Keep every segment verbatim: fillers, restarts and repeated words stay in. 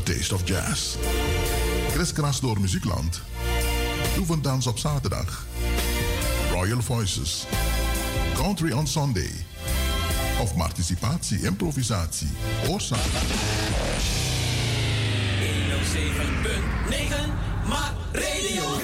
taste of jazz. Kriskras door muziekland. Oefendans op zaterdag. Royal Voices. Country on Sunday. Of participatie, improvisatie. Oorzaak. honderdzeven punt negen Maak Radio.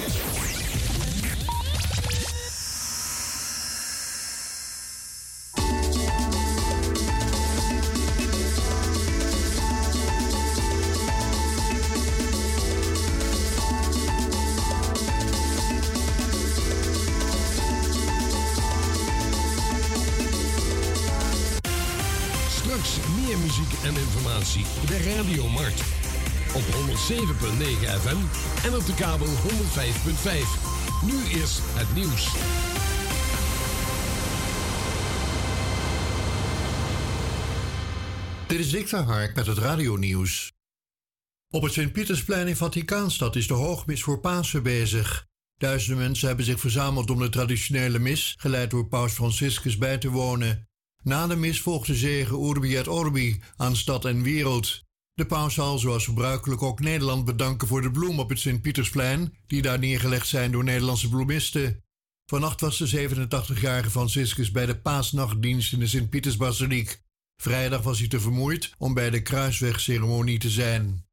Meer muziek en informatie bij Radio Markt. Op honderdzeven punt negen F M en op de kabel honderdvijf punt vijf. Nu is het nieuws. Dit is Dick van Hark met het radionieuws. Op het Sint-Pietersplein in Vaticaanstad is de hoogmis voor Pasen bezig. Duizenden mensen hebben zich verzameld om de traditionele mis, geleid door paus Franciscus, bij te wonen. Na de mis volgt de zegen Urbi et Orbi aan stad en wereld. De paus zal zoals gebruikelijk ook Nederland bedanken voor de bloem op het Sint-Pietersplein, die daar neergelegd zijn door Nederlandse bloemisten. Vannacht was de zevenentachtigjarige Franciscus bij de paasnachtdienst in de Sint-Pietersbasiliek. Vrijdag was hij te vermoeid om bij de kruiswegceremonie te zijn.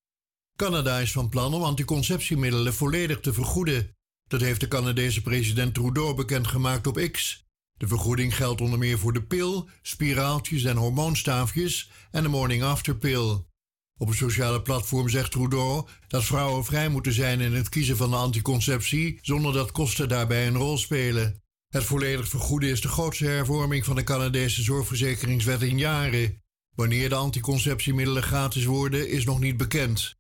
Canada is van plan om anticonceptiemiddelen volledig te vergoeden. Dat heeft de Canadese president Trudeau bekendgemaakt op X. De vergoeding geldt onder meer voor de pil, spiraaltjes en hormoonstaafjes en de morning after pill. Op een sociale platform zegt Trudeau dat vrouwen vrij moeten zijn in het kiezen van de anticonceptie zonder dat kosten daarbij een rol spelen. Het volledig vergoeden is de grootste hervorming van de Canadese zorgverzekeringswet in jaren. Wanneer de anticonceptiemiddelen gratis worden is nog niet bekend.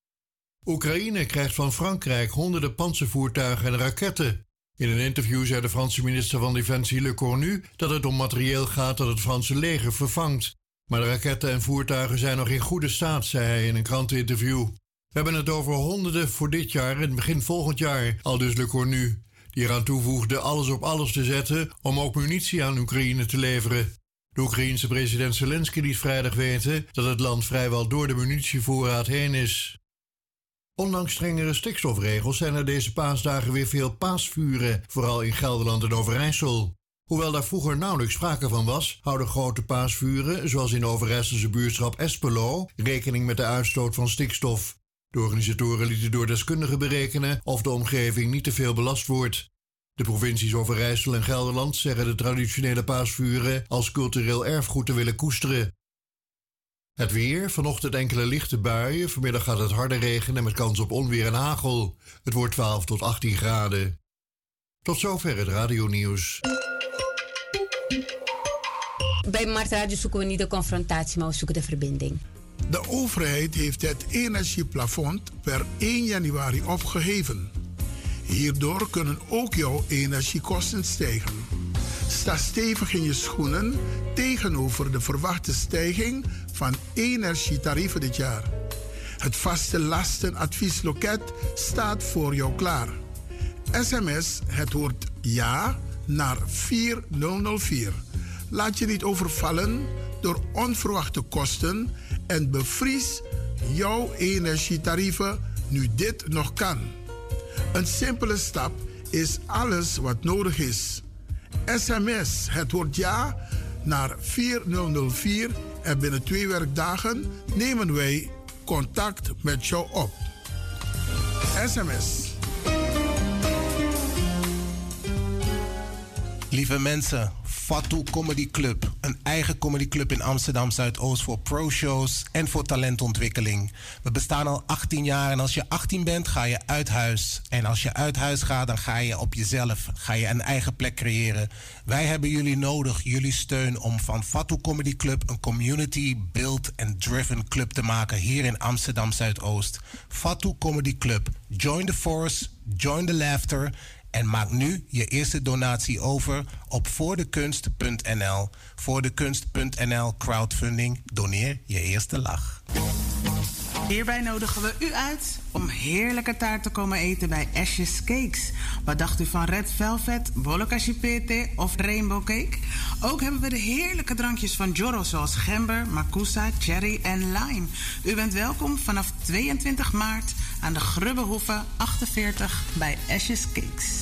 Oekraïne krijgt van Frankrijk honderden pantservoertuigen en raketten. In een interview zei de Franse minister van Defensie Le Cornu dat het om materieel gaat dat het Franse leger vervangt. Maar de raketten en voertuigen zijn nog in goede staat, zei hij in een kranteninterview. We hebben het over honderden voor dit jaar en begin volgend jaar, aldus Le Cornu, die eraan toevoegde alles op alles te zetten om ook munitie aan Oekraïne te leveren. De Oekraïense president Zelensky liet vrijdag weten dat het land vrijwel door de munitievoorraad heen is. Ondanks strengere stikstofregels zijn er deze paasdagen weer veel paasvuren, vooral in Gelderland en Overijssel. Hoewel daar vroeger nauwelijks sprake van was, houden grote paasvuren, zoals in de Overijsselse buurtschap Espelo, rekening met de uitstoot van stikstof. De organisatoren lieten door deskundigen berekenen of de omgeving niet te veel belast wordt. De provincies Overijssel en Gelderland zeggen de traditionele paasvuren als cultureel erfgoed te willen koesteren. Het weer, vanochtend enkele lichte buien, vanmiddag gaat het harder regenen met kans op onweer en hagel. Het wordt twaalf tot achttien graden. Tot zover het radionieuws. Bij Mart Radio zoeken we niet de confrontatie, maar we zoeken de verbinding. De overheid heeft het energieplafond per één januari opgeheven. Hierdoor kunnen ook jouw energiekosten stijgen. Sta stevig in je schoenen tegenover de verwachte stijging van energietarieven dit jaar. Het vaste lastenadviesloket staat voor jou klaar. S M S het woord ja naar vier nul nul vier. Laat je niet overvallen door onverwachte kosten en bevries jouw energietarieven nu dit nog kan. Een simpele stap is alles wat nodig is. S M S het woord ja naar vier nul nul vier en binnen twee werkdagen nemen wij contact met jou op. S M S. Lieve mensen, Fatou Comedy Club. Een eigen comedyclub in Amsterdam Zuidoost voor pro-shows en voor talentontwikkeling. We bestaan al achttien jaar en als je achttien bent ga je uit huis. En als je uit huis gaat dan ga je op jezelf, ga je een eigen plek creëren. Wij hebben jullie nodig, jullie steun om van Fatou Comedy Club een community built and driven club te maken hier in Amsterdam Zuidoost. Fatou Comedy Club. Join the force, join the laughter. En maak nu je eerste donatie over op voordekunst punt n l. voordekunst punt n l crowdfunding. Doneer je eerste lach. Hierbij nodigen we u uit om heerlijke taart te komen eten bij Ashes Cakes. Wat dacht u van Red Velvet, Bolokashi Pete of Rainbow Cake? Ook hebben we de heerlijke drankjes van Joro zoals gember, makusa, cherry en lime. U bent welkom vanaf tweeëntwintig maart aan de Grubbehoeve achtenveertig bij Ashes Cakes.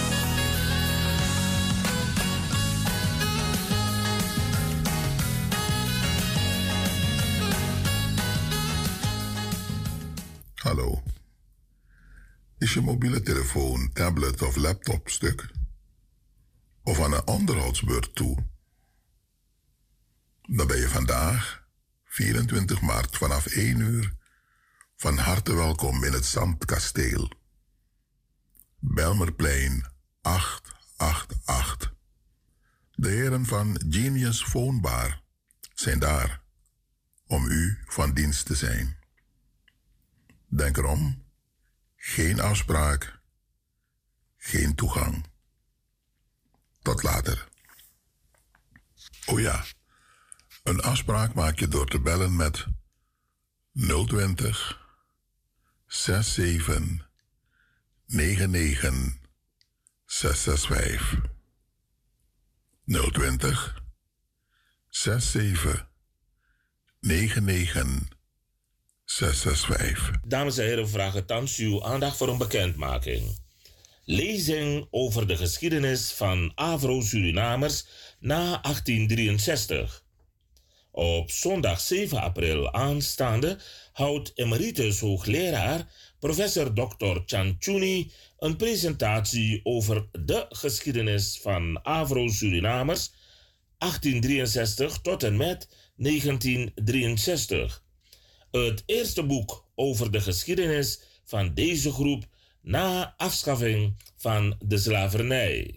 Hallo. Is je mobiele telefoon, tablet of laptop stuk? Of aan een onderhoudsbeurt toe? Dan ben je vandaag, vierentwintig maart vanaf één uur, van harte welkom in het Zandkasteel. Belmerplein achthonderdachtenachtig. De heren van Genius Phone Bar zijn daar om u van dienst te zijn. Denk erom, geen afspraak, geen toegang. Tot later. Oh ja, een afspraak maak je door te bellen met nul twintig, zevenenzestig, negenennegentig, zesenzestig. nul twintig, zevenenzestig, negenennegentig, zesenzestig. Dames en heren, we vragen thans uw aandacht voor een bekendmaking. Lezing over de geschiedenis van Afro-Surinamers na achttien drieënzestig. Op zondag zeven april aanstaande houdt emeritus hoogleraar professor dokter Chanchuni een presentatie over de geschiedenis van Afro-Surinamers achttien drieënzestig tot en met negentien drieënzestig. Het eerste boek over de geschiedenis van deze groep na afschaffing van de slavernij.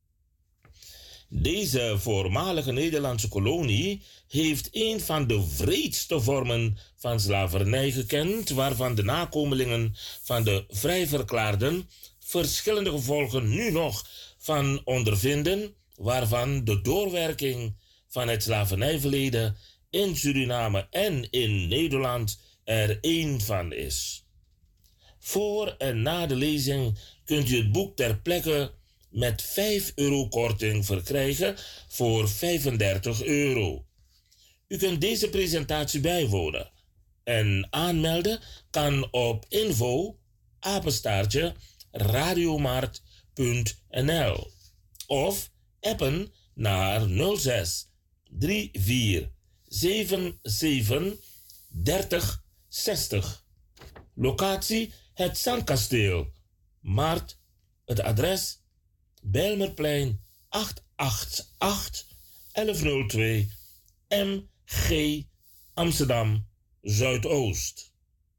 Deze voormalige Nederlandse kolonie heeft een van de wreedste vormen van slavernij gekend, waarvan de nakomelingen van de vrijverklaarden verschillende gevolgen nu nog van ondervinden, waarvan de doorwerking van het slavernijverleden in Suriname en in Nederland er één van is. Voor en na de lezing kunt u het boek ter plekke met vijf euro korting verkrijgen voor vijfendertig euro. U kunt deze presentatie bijwonen en aanmelden kan op info apenstaartje radiomarkt punt n l of appen naar nul zes drie vier zeven zeven dertig zestig. Locatie het Zandkasteel. Markt, het adres Bijlmerplein achthonderdachtenachtig elfhonderdtwee M G Amsterdam Zuidoost.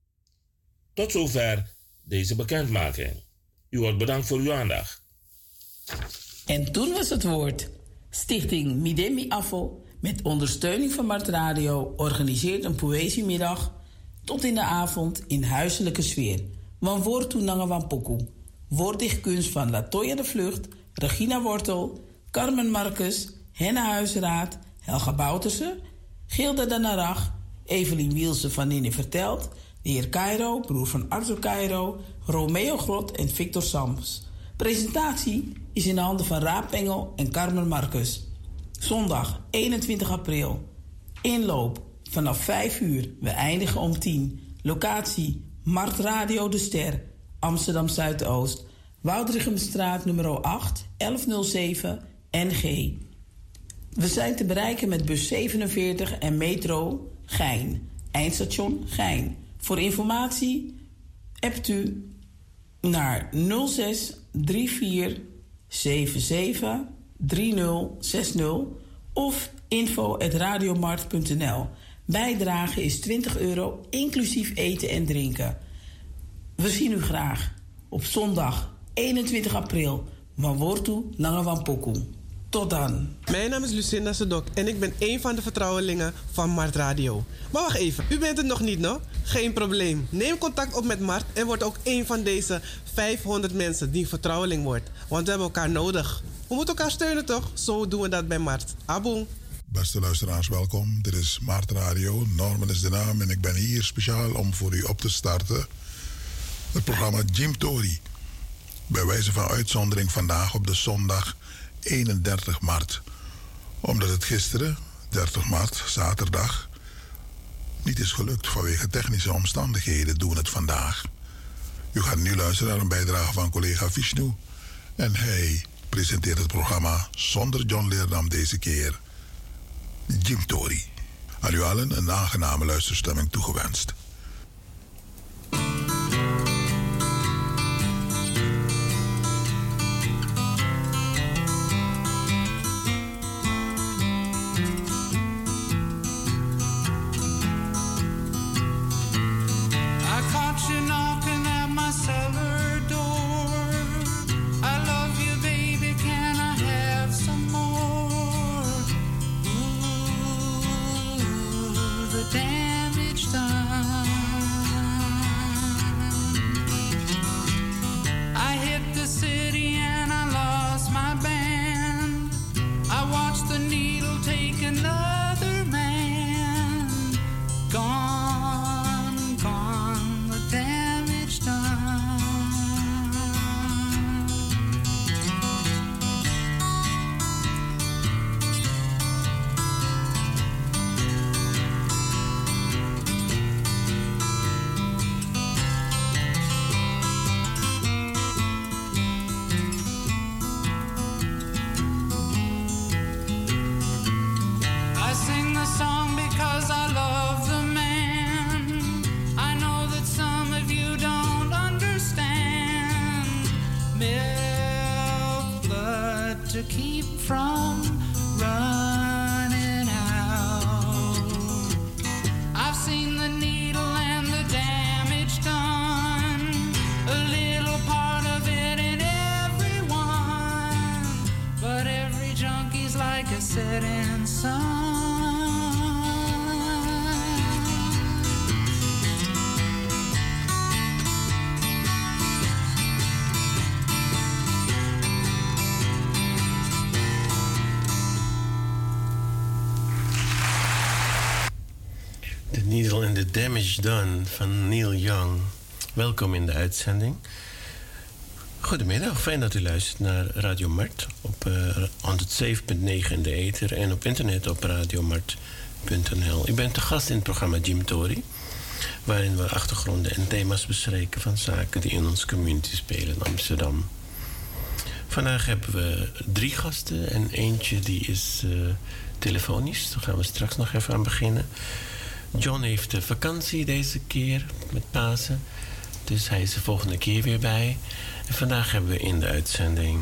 Tot zover deze bekendmaking. U wordt bedankt voor uw aandacht. En toen was het woord. Stichting Midemi Afo met ondersteuning van Mart Radio organiseert een poëziemiddag tot in de avond in huiselijke sfeer. Wan woord toe nange wan pokoe. Woorddichtkunst van Latoya de Vlucht, Regina Wortel, Carmen Marcus, Henna Huisraad, Helga Bouterse, Gilda de Narach, Evelien Wielse van Nini Vertelt, de heer Cairo, broer van Arthur Cairo, Romeo Grot en Victor Sams. Presentatie is in de handen van Raap Engel en Carmen Marcus. Zondag eenentwintig april. Inloop vanaf vijf uur. We eindigen om tien. Locatie Mart Radio de Ster, Amsterdam Zuidoost. Woudrichemstraat nummer acht, elfhonderdzeven N G. We zijn te bereiken met bus zevenenveertig en metro Gein. Eindstation Gein. Voor informatie appt u naar nul zes drie vier zeven zeven drie nul zes nul of info at radiomarkt punt n l. Bijdrage is twintig euro, inclusief eten en drinken. We zien u graag op zondag eenentwintig april. Van Wortu naar Wampoku. Tot dan. Mijn naam is Lucinda Sedok en ik ben een van de vertrouwelingen van Mart Radio. Maar wacht even, u bent het nog niet, no? Geen probleem. Neem contact op met Mart en word ook een van deze vijfhonderd mensen die vertrouweling wordt. Want we hebben elkaar nodig. We moeten elkaar steunen, toch? Zo doen we dat bij Mart. Aboen. Beste luisteraars, welkom. Dit is Mart Radio. Norman is de naam en ik ben hier speciaal om voor u op te starten het programma Jim Tori. Bij wijze van uitzondering vandaag op de zondag eenendertig maart. Omdat het gisteren, dertig maart, zaterdag, niet is gelukt vanwege technische omstandigheden, doen we het vandaag. U gaat nu luisteren naar een bijdrage van collega Vishnu. En hij presenteert het programma zonder John Leerdam deze keer. Jim Tori. Aan u allen een aangename luisterstemming toegewenst. Damage Done van Neil Young. Welkom in de uitzending. Goedemiddag, fijn dat u luistert naar Radio Mart op uh, honderdzeven komma negen in de ether en op internet op radiomart punt n l. Ik ben te gast in het programma Jim Tori, waarin we achtergronden en thema's bespreken van zaken die in onze community spelen in Amsterdam. Vandaag hebben we drie gasten en eentje die is uh, telefonisch. Daar gaan we straks nog even aan beginnen. John heeft vakantie deze keer met Pasen. Dus hij is de volgende keer weer bij. En vandaag hebben we in de uitzending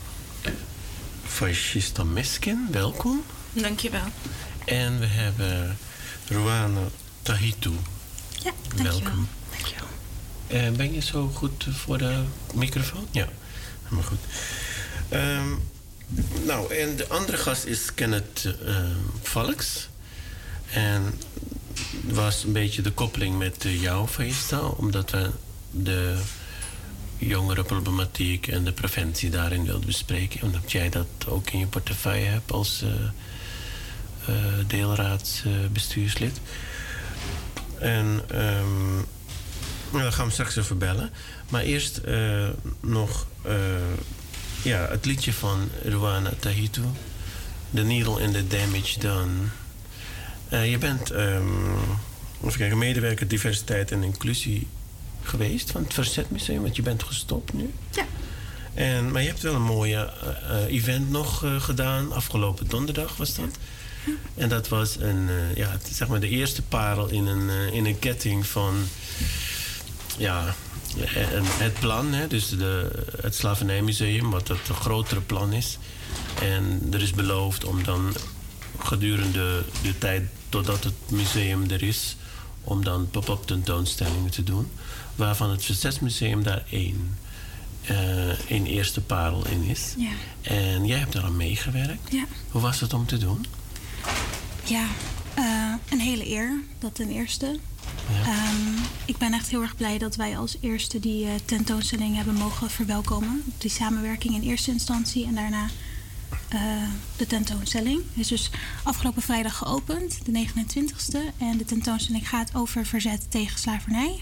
Fascista Meskin. Welkom. Dankjewel. En we hebben Ruana Tahitu. Ja, dankjewel. Welkom. Dankjewel. Uh, ben je zo goed voor de microfoon? Ja, helemaal goed. Um, nou, en de andere gast is Kenneth uh, Valks. En was een beetje de koppeling met uh, jouw feestdag, omdat we de jongerenproblematiek en de preventie daarin wilden bespreken. Omdat jij dat ook in je portefeuille hebt als uh, uh, deelraadsbestuurslid. Uh, en um, nou, daar gaan we straks over bellen. Maar eerst uh, nog uh, ja, het liedje van Ruana Tahitu. The Needle and the Damage Done. Uh, je bent um, even kijken, medewerker diversiteit en inclusie geweest van het Verzetmuseum, want je bent gestopt nu. Ja. En, maar je hebt wel een mooie uh, event nog uh, gedaan. Afgelopen donderdag was dat. Ja. En dat was een, uh, ja, zeg maar de eerste parel in een, uh, in een ketting van ja, een, het plan. Hè, dus de, het Slavernijmuseum, wat het een grotere plan is. En er is beloofd om dan gedurende de tijd totdat het museum er is, om dan pop-up tentoonstellingen te doen. Waarvan het Verzetsmuseum daar één, uh, één eerste parel in is. Ja. En jij hebt daar aan meegewerkt. Ja. Hoe was het om te doen? Ja, uh, een hele eer, dat ten eerste. Ja. Um, ik ben echt heel erg blij dat wij als eerste die uh, tentoonstelling hebben mogen verwelkomen. Die samenwerking in eerste instantie en daarna uh, de tentoonstelling. Het is dus afgelopen vrijdag geopend, de negenentwintigste. En de tentoonstelling gaat over verzet tegen slavernij.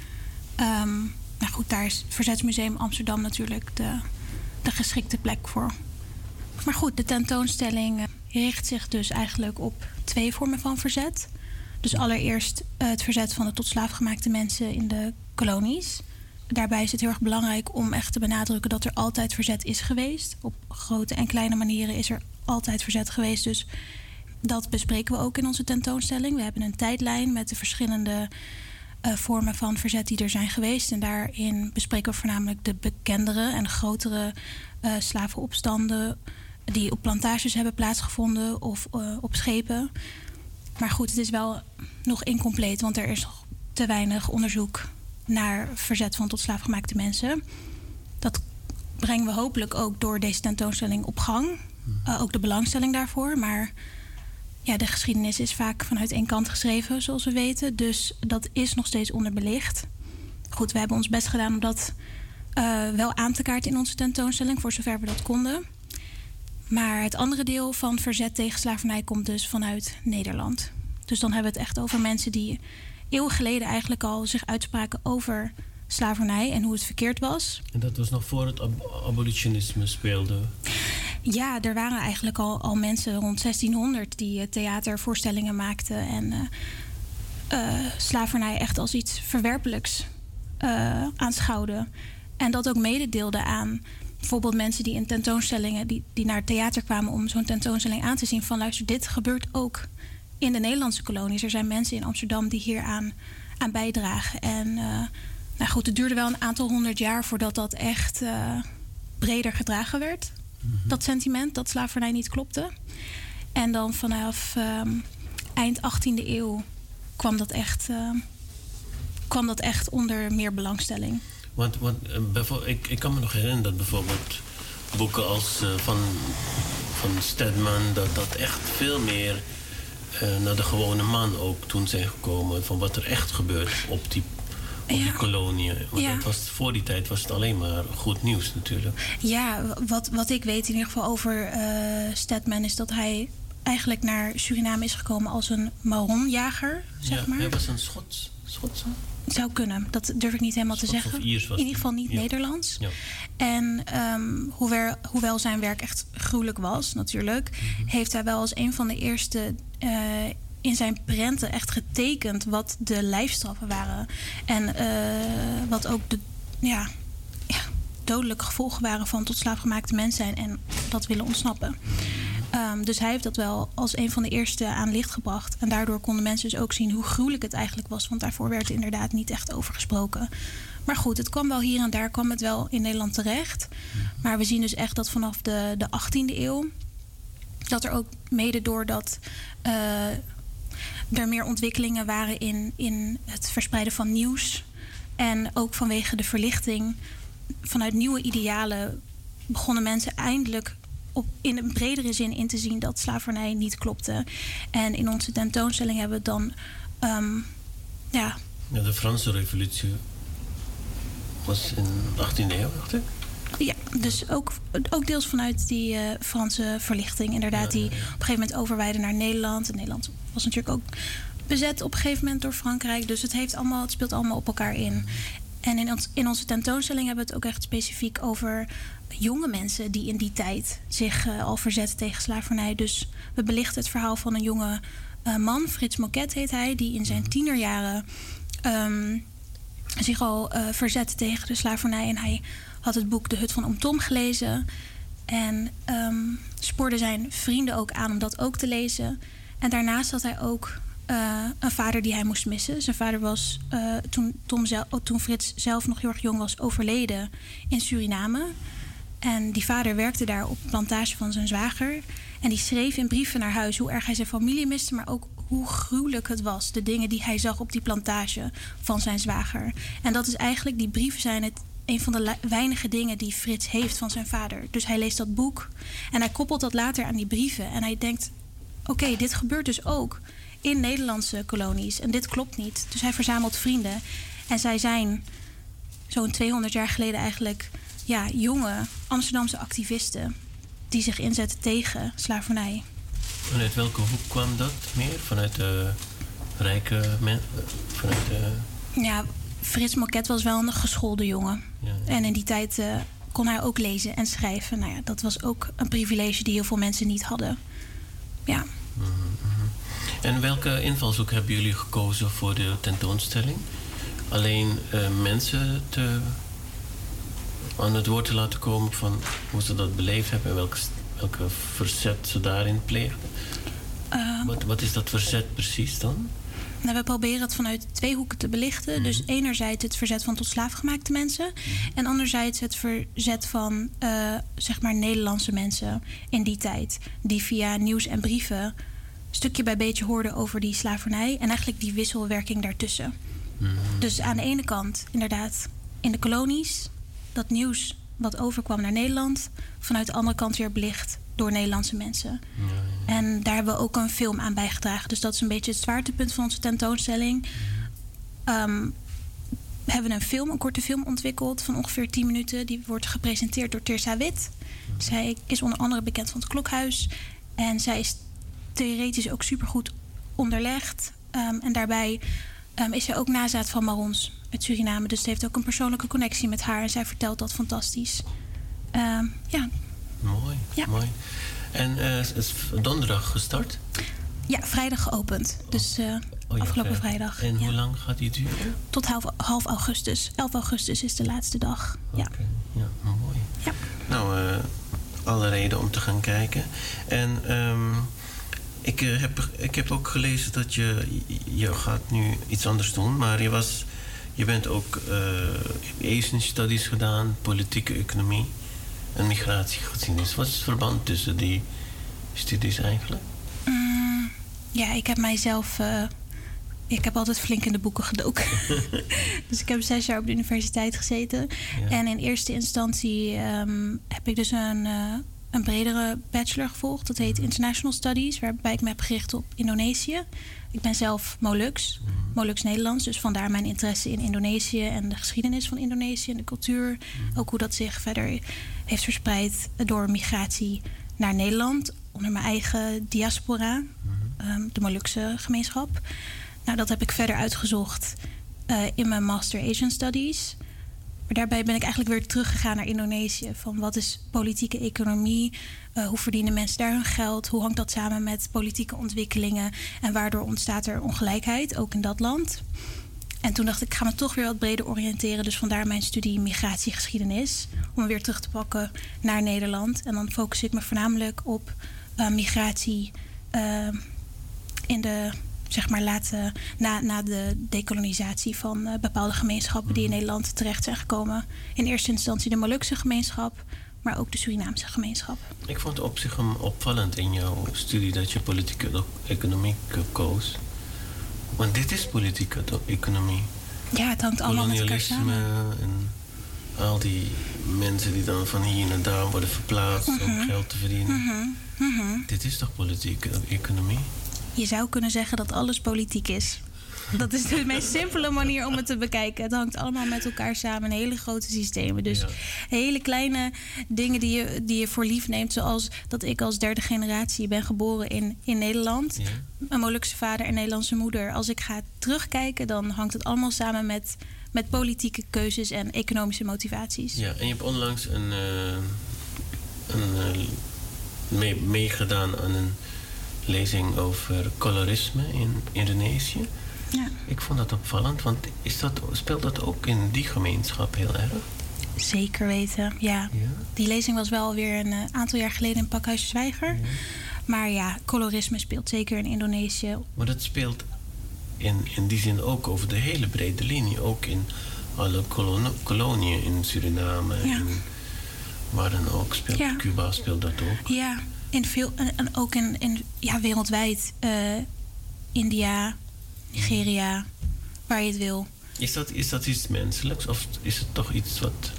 Um, nou goed, daar is het Verzetsmuseum Amsterdam natuurlijk de, de geschikte plek voor. Maar goed, de tentoonstelling richt zich dus eigenlijk op twee vormen van verzet. Dus allereerst uh, het verzet van de tot slaaf gemaakte mensen in de kolonies. Daarbij is het heel erg belangrijk om echt te benadrukken dat er altijd verzet is geweest. Op grote en kleine manieren is er altijd verzet geweest. Dus dat bespreken we ook in onze tentoonstelling. We hebben een tijdlijn met de verschillende uh, vormen van verzet die er zijn geweest. En daarin bespreken we voornamelijk de bekendere en grotere uh, slavenopstanden die op plantages hebben plaatsgevonden of uh, op schepen. Maar goed, het is wel nog incompleet, want er is nog te weinig onderzoek naar verzet van tot slaafgemaakte mensen. Dat brengen we hopelijk ook door deze tentoonstelling op gang. Uh, ook de belangstelling daarvoor. Maar ja, de geschiedenis is vaak vanuit één kant geschreven, zoals we weten. Dus dat is nog steeds onderbelicht. Goed, we hebben ons best gedaan om dat uh, wel aan te kaarten in onze tentoonstelling, voor zover we dat konden. Maar het andere deel van verzet tegen slavernij komt dus vanuit Nederland. Dus dan hebben we het echt over mensen die eeuwen geleden eigenlijk al zich uitspraken over slavernij en hoe het verkeerd was. En dat was nog voor het ab- abolitionisme speelde? Ja, er waren eigenlijk al, al mensen rond zestienhonderd die uh, theatervoorstellingen maakten en uh, uh, slavernij echt als iets verwerpelijks uh, aanschouwden. En dat ook mededeelden aan bijvoorbeeld mensen die in tentoonstellingen, die, die naar het theater kwamen om zo'n tentoonstelling aan te zien, van luister, dit gebeurt ook in de Nederlandse kolonies. Er zijn mensen in Amsterdam die hier aan, aan bijdragen. En uh, nou goed, het duurde wel een aantal honderd jaar voordat dat echt uh, breder gedragen werd. Mm-hmm. Dat sentiment, dat slavernij niet klopte. En dan vanaf um, eind achttiende eeuw kwam dat echt, uh, kwam dat echt onder meer belangstelling. Want, want uh, ik, ik kan me nog herinneren dat bijvoorbeeld boeken als uh, van, van Stedman, dat dat echt veel meer uh, naar de gewone man ook toen zijn gekomen, van wat er echt gebeurt op die, op ja. die koloniën. Want ja. dat was, voor die tijd was het alleen maar goed nieuws natuurlijk. Ja, wat, wat ik weet in ieder geval over uh, Stedman is dat hij eigenlijk naar Suriname is gekomen als een marronjager, zeg ja, maar. Hij was een Schots, Schotse? Zou kunnen, dat durf ik niet helemaal Schots te zeggen. Of Iers was in ieder geval niet ja. Nederlands. Ja. En um, hoewel, hoewel zijn werk echt gruwelijk was, natuurlijk, mm-hmm. heeft hij wel als een van de eerste uh, in zijn prenten echt getekend wat de lijfstraffen waren. En uh, wat ook de ja, ja, dodelijke gevolgen waren van tot slaafgemaakte mensen zijn en dat willen ontsnappen. Um, dus hij heeft dat wel als een van de eerste aan licht gebracht. En daardoor konden mensen dus ook zien hoe gruwelijk het eigenlijk was. Want daarvoor werd er inderdaad niet echt over gesproken. Maar goed, het kwam wel hier en daar, kwam het wel in Nederland terecht. Maar we zien dus echt dat vanaf de, de achttiende eeuw, dat er ook mede doordat uh, er meer ontwikkelingen waren in, in het verspreiden van nieuws. En ook vanwege de verlichting, vanuit nieuwe idealen begonnen mensen eindelijk op, in een bredere zin in te zien dat slavernij niet klopte. En in onze tentoonstelling hebben we dan um, ja. ja. De Franse revolutie was in de achttiende eeuw, dacht ik. Ja, dus ook, ook deels vanuit die uh, Franse verlichting. Inderdaad, ja, die ja, ja. op een gegeven moment overweide naar Nederland. En Nederland was natuurlijk ook bezet op een gegeven moment door Frankrijk. Dus het, heeft allemaal, het speelt allemaal op elkaar in. En in, ons, in onze tentoonstelling hebben we het ook echt specifiek over jonge mensen die in die tijd zich uh, al verzetten tegen slavernij. Dus we belichten het verhaal van een jonge uh, man, Frits Moquet heet hij, die in zijn tienerjaren um, zich al uh, verzette tegen de slavernij. En hij had het boek De Hut van Oom Tom gelezen. En um, spoorde zijn vrienden ook aan om dat ook te lezen. En daarnaast had hij ook uh, een vader die hij moest missen. Zijn vader was, uh, toen, Tom zelf, toen Frits zelf nog heel erg jong was, overleden in Suriname. En die vader werkte daar op de plantage van zijn zwager. En die schreef in brieven naar huis hoe erg hij zijn familie miste, maar ook hoe gruwelijk het was. De dingen die hij zag op die plantage van zijn zwager. En dat is eigenlijk, die brieven zijn het een van de weinige dingen die Frits heeft van zijn vader. Dus hij leest dat boek en hij koppelt dat later aan die brieven. En hij denkt, oké, okay, dit gebeurt dus ook in Nederlandse kolonies. En dit klopt niet. Dus hij verzamelt vrienden. En zij zijn zo'n tweehonderd jaar geleden eigenlijk ja, jonge Amsterdamse activisten die zich inzetten tegen slavernij. Vanuit welke hoek kwam dat meer? Vanuit de rijke mensen? Vanuit de... Ja, Frits Moket was wel een geschoolde jongen. Ja, ja. En in die tijd uh, kon hij ook lezen en schrijven. Nou ja, dat was ook een privilege die heel veel mensen niet hadden. Ja. Mm-hmm. En welke invalshoek hebben jullie gekozen voor de tentoonstelling? Alleen uh, mensen te, aan het woord te laten komen van hoe ze dat beleefd hebben en welke, welke verzet ze daarin pleegden? Uh, wat, wat is dat verzet precies dan? Nou, we proberen het vanuit twee hoeken te belichten. Mm-hmm. Dus enerzijds het verzet van tot slaafgemaakte mensen. Mm-hmm. En anderzijds het verzet van uh, zeg maar Nederlandse mensen in die tijd. Die via nieuws en brieven stukje bij beetje hoorden over die slavernij. En eigenlijk die wisselwerking daartussen. Mm-hmm. Dus aan de ene kant inderdaad in de kolonies. Dat nieuws wat overkwam naar Nederland. Vanuit de andere kant weer belicht door Nederlandse mensen. Ja, ja. En daar hebben we ook een film aan bijgedragen. Dus dat is een beetje het zwaartepunt van onze tentoonstelling. Um, we hebben een film, een korte film ontwikkeld van ongeveer tien minuten. Die wordt gepresenteerd door Tirsa Wit. Zij is onder andere bekend van het Klokhuis. En zij is theoretisch ook supergoed onderlegd. Um, en daarbij um, is zij ook nazaat van Marons uit Suriname. Dus ze heeft ook een persoonlijke connectie met haar. En zij vertelt dat fantastisch. Um, ja. Mooi, ja. mooi. En uh, is donderdag gestart? Ja, vrijdag geopend. Dus uh, oh, ja, afgelopen okay. vrijdag. En ja. hoe lang gaat die duren? Tot half, half augustus. elf augustus is de laatste dag. Okay. Ja. Ja, mooi. Ja. Nou, uh, alle reden om te gaan kijken. En um, ik, uh, heb, ik heb ook gelezen dat je, je gaat nu iets anders doen. Maar je, was, je bent ook uh, Asian Studies gedaan, politieke economie en migratiegeschiedenis. Wat is het verband tussen die studies eigenlijk? Mm, ja, ik heb mijzelf... Uh, ik heb altijd flink in de boeken gedoken. Dus ik heb zes jaar op de universiteit gezeten. Ja. En in eerste instantie um, heb ik dus een, uh, een bredere bachelor gevolgd. Dat heet International Studies, waarbij ik me heb gericht op Indonesië. Ik ben zelf Molux, mm. Molux Nederlands. Dus vandaar mijn interesse in Indonesië en de geschiedenis van Indonesië en de cultuur. Mm. Ook hoe dat zich verder heeft verspreid door migratie naar Nederland. Onder mijn eigen diaspora, mm. um, de Molukse gemeenschap. Nou, dat heb ik verder uitgezocht uh, in mijn Master Asian Studies. Maar daarbij ben ik eigenlijk weer teruggegaan naar Indonesië. Van wat is politieke economie? Uh, hoe verdienen mensen daar hun geld? Hoe hangt dat samen met politieke ontwikkelingen? En waardoor ontstaat er ongelijkheid, ook in dat land? En toen dacht ik, ik ga me toch weer wat breder oriënteren. Dus vandaar mijn studie migratiegeschiedenis. Om weer terug te pakken naar Nederland. En dan focus ik me voornamelijk op uh, migratie uh, in de... zeg maar laten, na, na de dekolonisatie van uh, bepaalde gemeenschappen die in Nederland terecht zijn gekomen. In eerste instantie de Molukse gemeenschap, maar ook de Surinaamse gemeenschap. Ik vond het op zich opvallend in jouw studie dat je politieke economie koos. Want dit is politieke economie. Ja, het hangt allemaal met elkaar samen. En al die mensen die dan van hier naar daar worden verplaatst mm-hmm. om geld te verdienen. Mm-hmm. Mm-hmm. Dit is toch politieke economie? Je zou kunnen zeggen dat alles politiek is. Dat is de meest simpele manier om het te bekijken. Het hangt allemaal met elkaar samen. Hele grote systemen. Dus ja. hele kleine dingen die je, die je voor lief neemt. Zoals dat ik als derde generatie ben geboren in, in Nederland. Ja. Een Molukse vader en Nederlandse moeder. Als ik ga terugkijken, dan hangt het allemaal samen met, met politieke keuzes en economische motivaties. Ja, en je hebt onlangs een, uh, een uh, mee, meegedaan aan een lezing over colorisme in Indonesië. Ja. Ik vond dat opvallend, want is dat, speelt dat ook in die gemeenschap heel erg? Zeker weten, ja. ja. Die lezing was wel weer een uh, aantal jaar geleden in Pakhuis Zwijger. Ja. Maar ja, colorisme speelt zeker in Indonesië. Maar dat speelt in, in die zin ook over de hele brede linie. Ook in alle kolon- koloniën in Suriname ja. en waar dan ook speelt. Ja. Cuba speelt dat ook. Ja. In veel, en ook in, in ja, wereldwijd. Uh, India, Nigeria, waar je het wil. Is dat, is dat iets menselijks? Of is het toch iets wat,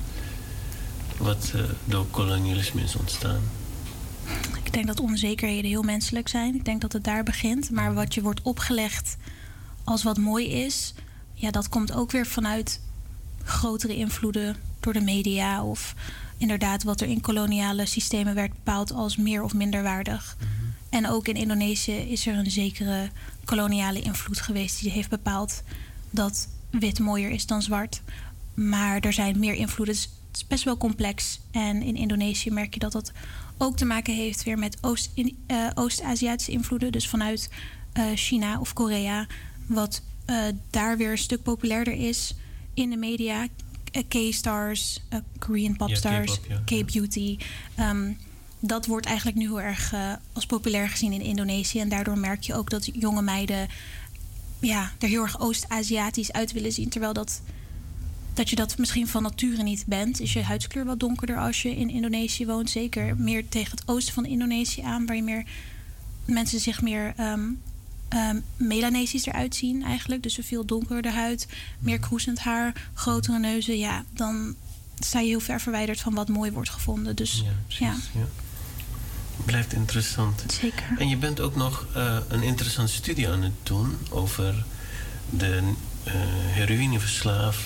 wat uh, door kolonialisme is ontstaan? Ik denk dat onzekerheden heel menselijk zijn. Ik denk dat het daar begint. Maar wat je wordt opgelegd als wat mooi is... ja, dat komt ook weer vanuit grotere invloeden door de media... of inderdaad wat er in koloniale systemen werd bepaald als meer of minder waardig. Mm-hmm. En ook in Indonesië is er een zekere koloniale invloed geweest die heeft bepaald dat wit mooier is dan zwart. Maar er zijn meer invloeden. Het is best wel complex. En in Indonesië merk je dat dat ook te maken heeft weer met Oost, uh, Oost-Aziatische invloeden. Dus vanuit uh, China of Korea. Wat uh, daar weer een stuk populairder is in de media. Uh, K-stars, uh, Korean popstars, ja, K-pop, ja. K-beauty. Um, dat wordt eigenlijk nu heel erg uh, als populair gezien in Indonesië. En daardoor merk je ook dat jonge meiden ja, er heel erg Oost-Aziatisch uit willen zien. Terwijl dat, dat je dat misschien van nature niet bent. Is je huidskleur wat donkerder als je in Indonesië woont. Zeker meer tegen het oosten van Indonesië aan. Waar je meer mensen zich meer um, um, Melanesisch eruit zien eigenlijk. Dus een veel donkerder huid, meer kroezend haar, grotere neuzen. Ja, dan sta je heel ver verwijderd van wat mooi wordt gevonden. Dus ja, precies, ja. ja. Blijft interessant. Zeker. En je bent ook nog uh, een interessante studie aan het doen over de uh, heroïneverslaafden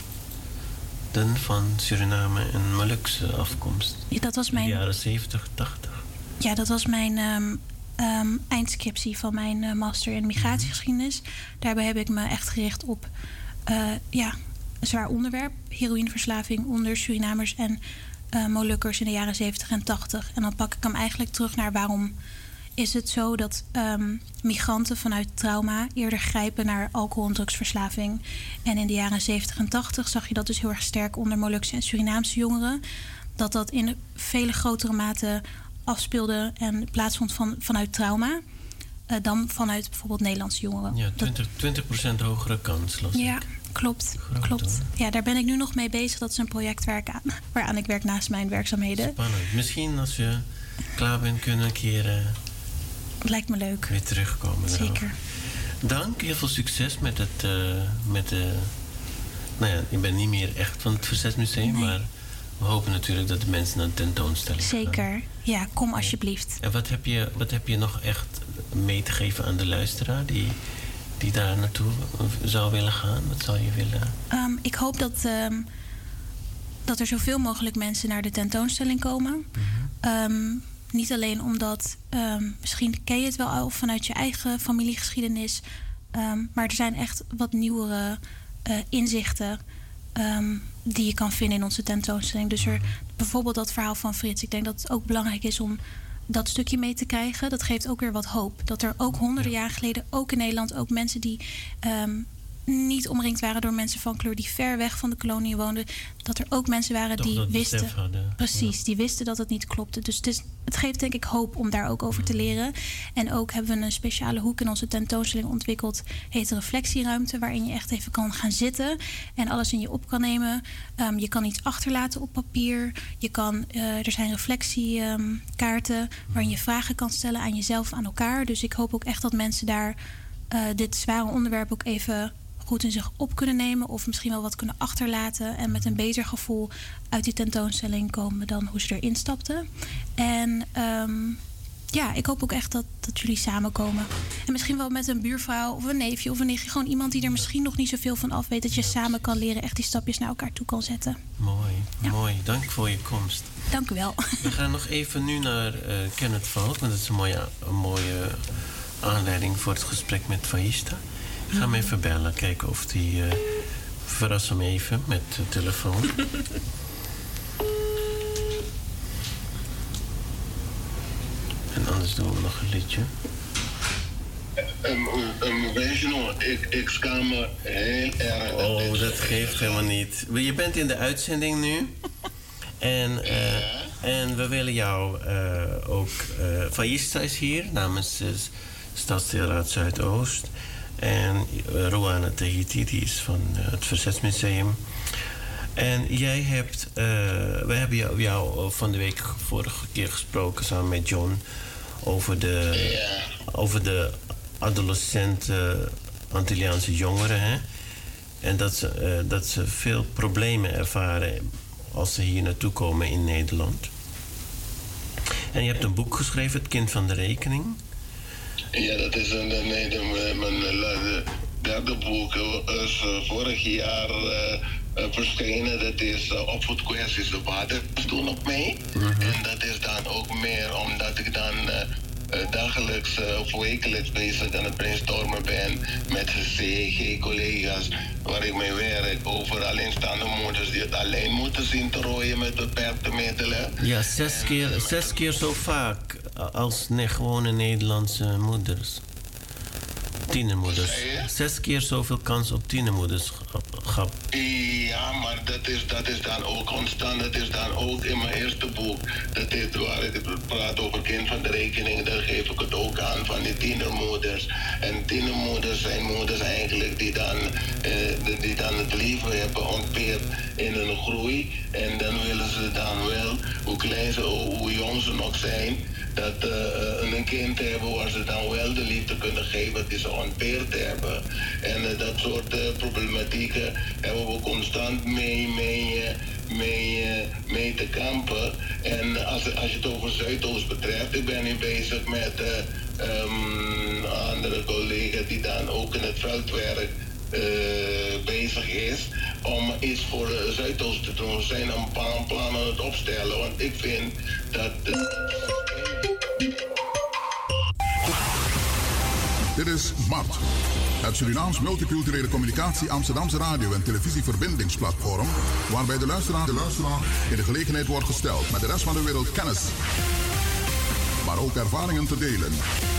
van Suriname en Molukse afkomst. Ja, dat was mijn... In de jaren zeventig, tachtig. Ja, dat was mijn um, um, eindscriptie van mijn uh, master in migratiegeschiedenis. Daarbij heb ik me echt gericht op uh, ja, een zwaar onderwerp. Heroïneverslaving onder Surinamers en uh, Molukkers in de jaren zeventig en tachtig. En dan pak ik hem eigenlijk terug naar waarom is het zo dat um, migranten vanuit trauma eerder grijpen naar alcohol- en drugsverslaving. En in de jaren zeventig en tachtig zag je dat dus heel erg sterk onder Molukse en Surinaamse jongeren. Dat dat in vele grotere mate afspeelde en plaatsvond van, vanuit trauma uh, dan vanuit bijvoorbeeld Nederlandse jongeren. Ja, twintig procent hogere kans, las ik. Ja, klopt. Groot, klopt. Hoor. Ja, daar ben ik nu nog mee bezig. Dat is een project waar ik aan, waaraan ik werk naast mijn werkzaamheden. Spannend. Misschien als je klaar bent kunnen een keer... Uh, lijkt me leuk. Weer terugkomen. Zeker. Dank. Heel veel succes met het... Uh, met de, nou ja, ik ben niet meer echt van het Verzetsmuseum, nee. Maar we hopen natuurlijk dat de mensen naar de tentoonstelling gaan. Zeker. Ja, kom alsjeblieft. En wat heb je, wat heb je nog echt mee te geven aan de luisteraar die, die daar naartoe zou willen gaan? Wat zou je willen? Um, ik hoop dat, um, dat er zoveel mogelijk mensen naar de tentoonstelling komen. Mm-hmm. Um, niet alleen omdat, um, misschien ken je het wel al vanuit je eigen familiegeschiedenis. Um, maar er zijn echt wat nieuwere uh, inzichten um, die je kan vinden in onze tentoonstelling. Dus er, bijvoorbeeld dat verhaal van Frits. Ik denk dat het ook belangrijk is om dat stukje mee te krijgen. Dat geeft ook weer wat hoop. Dat er ook honderden jaar geleden, ook in Nederland, ook mensen die um, niet omringd waren door mensen van kleur die ver weg van de kolonie woonden, dat er ook mensen waren Toch die dat wisten, hadden. precies, Ja. die wisten dat het niet klopte. Dus het, is, het geeft denk ik hoop om daar ook over te leren. En ook hebben we een speciale hoek in onze tentoonstelling ontwikkeld, heet reflectieruimte, waarin je echt even kan gaan zitten en alles in je op kan nemen. Um, je kan iets achterlaten op papier. Je kan, uh, er zijn reflectiekaarten um, waarin je vragen kan stellen aan jezelf, aan elkaar. Dus ik hoop ook echt dat mensen daar uh, dit zware onderwerp ook even goed in zich op kunnen nemen of misschien wel wat kunnen achterlaten en met een beter gevoel uit die tentoonstelling komen dan hoe ze erin stapten. En um, ja, ik hoop ook echt dat, dat jullie samenkomen. En misschien wel met een buurvrouw of een neefje of een nichtje. Gewoon iemand die er misschien nog niet zoveel van af weet. Dat je samen kan leren, echt die stapjes naar elkaar toe kan zetten. Mooi, ja. mooi. Dank voor je komst. Dank u wel. We gaan nog even nu naar uh, Kenneth Valk, want dat is een mooie, een mooie aanleiding voor het gesprek met Faïsta. Ik ga hem even bellen, kijken of hij... Uh, verras hem even met de telefoon. En anders doen we nog een liedje. Um, um, weet je nog, ik, ik schaam me heel erg. Oh, dat geeft helemaal niet. Je bent in de uitzending nu. En, uh, en we willen jou uh, ook... Uh, Faïsta is hier, namens de Stadsdeelraad Zuidoost. En uh, Roana Tahiti, die is van uh, het Verzetsmuseum. En jij hebt... Uh, we hebben jou, jou van de week vorige keer gesproken samen met John over de, ja. over de adolescente Antilliaanse jongeren. Hè? En dat ze, uh, dat ze veel problemen ervaren als ze hier naartoe komen in Nederland. En je hebt een boek geschreven, Het Kind van de Rekening. Ja, dat is een, nee, de, mijn de derde boek. Is, uh, vorig jaar uh, uh, verschenen. Dat is uh, opvoedkwesties op waterstoel op mij. Mm-hmm. En dat is dan ook meer omdat ik dan uh, uh, dagelijks uh, of wekelijks bezig aan het brainstormen ben met C G-collega's waar ik mee werk over alleenstaande moeders die het alleen moeten zien te rooien met beperkte middelen. Ja, zes keer, zes keer zo vaak als ne, gewone Nederlandse moeders. Tienermoeders. Zes keer zoveel kans op tienermoederschap. Ja, maar dat is, dat is dan ook constant. Dat is dan ook in mijn eerste boek. Dat is waar ik het praat over kind van de rekening. Daar geef ik het ook aan van die tienermoeders. En tienermoeders zijn moeders eigenlijk die dan, eh, die dan het leven hebben ontbeerd in hun groei. En dan willen ze dan wel, hoe klein ze, hoe jong ze nog zijn, dat uh, een kind hebben waar ze dan wel de liefde kunnen geven die ze ontbeerd hebben. En uh, dat soort uh, problematieken hebben we constant mee, mee, uh, mee, uh, mee te kampen. En als, als je het over Zuidoost betreft, ik ben nu bezig met uh, um, een andere collega die dan ook in het veldwerk uh, bezig is om iets voor uh, Zuidoost te doen. We zijn een paar plannen aan het opstellen, want ik vind dat... Uh, Dit is Mart, het Surinaams multiculturele communicatie Amsterdamse radio- en televisieverbindingsplatform, waarbij de luisteraar, de luisteraar in de gelegenheid wordt gesteld met de rest van de wereld kennis, maar ook ervaringen te delen.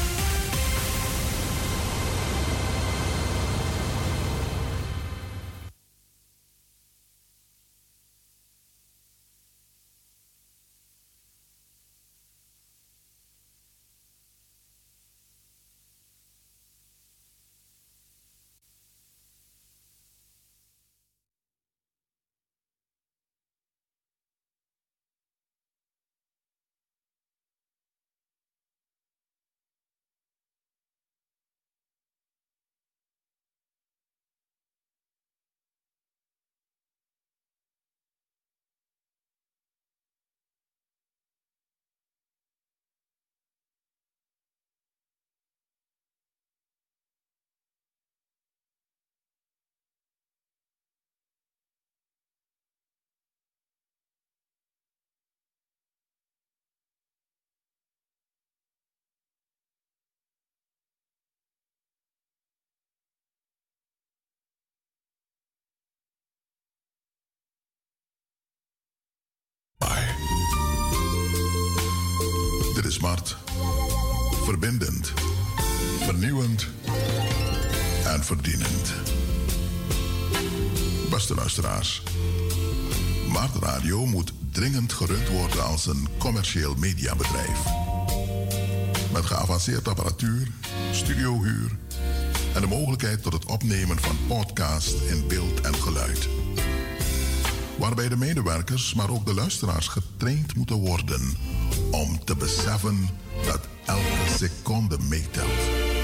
Dit is Mart. Verbindend, vernieuwend en verdienend. Beste luisteraars, Mart Radio moet dringend gerund worden als een commercieel mediabedrijf. Met geavanceerd apparatuur, studiohuur en de mogelijkheid tot het opnemen van podcast in beeld en geluid. Waarbij de medewerkers, maar ook de luisteraars getraind moeten worden om te beseffen dat elke seconde meetelt.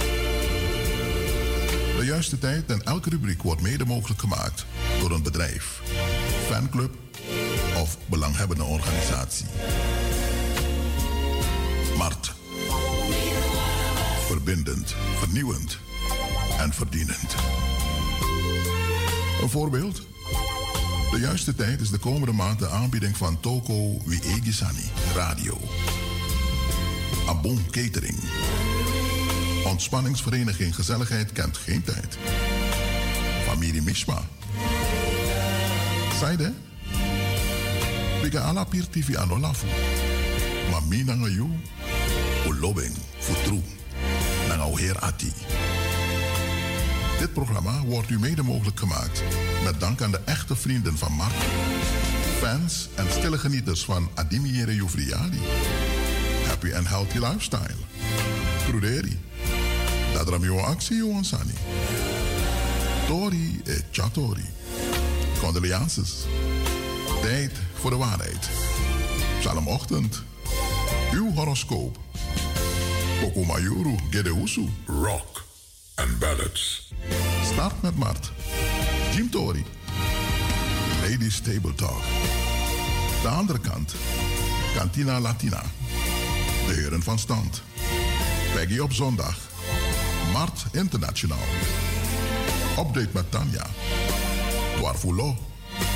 De juiste tijd en elke rubriek wordt mede mogelijk gemaakt door een bedrijf, fanclub of belanghebbende organisatie. Mart. Verbindend, vernieuwend en verdienend. Een voorbeeld? De juiste tijd is de komende maand de aanbieding van Toko Wiegisani Radio. Abon Catering. Ontspanningsvereniging Gezelligheid kent geen tijd. Familie Mishma. Saide? Pika ala pirtivi anolafu. Mami nangayu. Ulobeng futru. Nangauheer ati. Dit programma wordt u mede mogelijk gemaakt met dank aan de echte vrienden van Mart, fans en stille genieters van Adimiere Jufriadi. Happy and healthy lifestyle. Cruderi. Dadramio actie Johansani. Tori e Chatori. Condolences. Tijd voor de waarheid. Psalmochtend. Uw horoscoop. Pokumayuru Gedeusu. Rock and ballads. Start met Mart. Jim Tori. Ladies Table Talk. De andere kant. Cantina Latina. De heren van stand. Peggy op zondag. Mart Internationaal. Update met Tanja. Dwarfulo.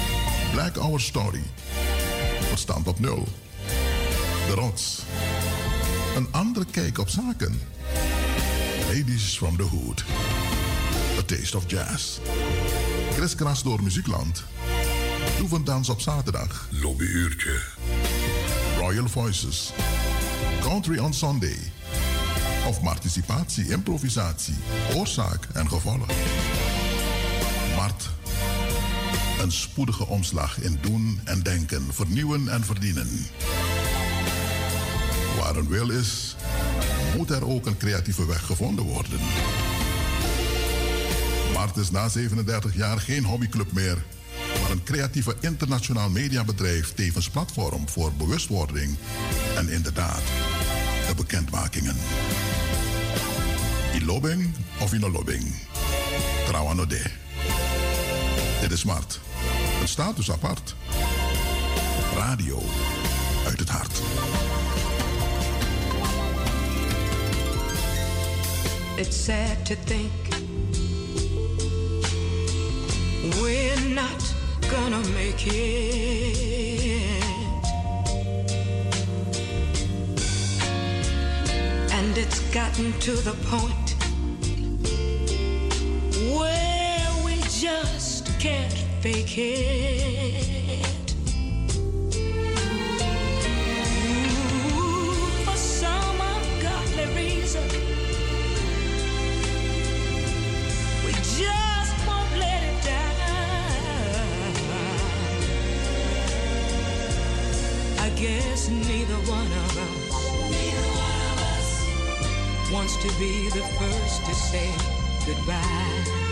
Black Hour Story. Verstand op nul. De Rots. Een andere kijk op zaken. Ladies from the Hood. A Taste of Jazz. Kriskras door Muziekland. Oefendans op zaterdag. Lobbyuurtje. Royal Voices. Country on Sunday. Of participatie, improvisatie, oorzaak en gevolg. Mart. Een spoedige omslag in doen en denken, vernieuwen en verdienen. Waar een wil is, moet er ook een creatieve weg gevonden worden. Mart is na zevenendertig jaar geen hobbyclub meer, maar een creatieve internationaal mediabedrijf, tevens platform voor bewustwording en inderdaad de bekendmakingen. In Lobing of in Lobing. Trouwanode. Dit is Mart. Een status apart. Radio uit het hart. It's sad to think we're not gonna make it, and it's gotten to the point where we just can't fake it. Ooh, for some ungodly reason, we just won't let it down. I guess neither one of us, neither one of us wants to be the first to say goodbye.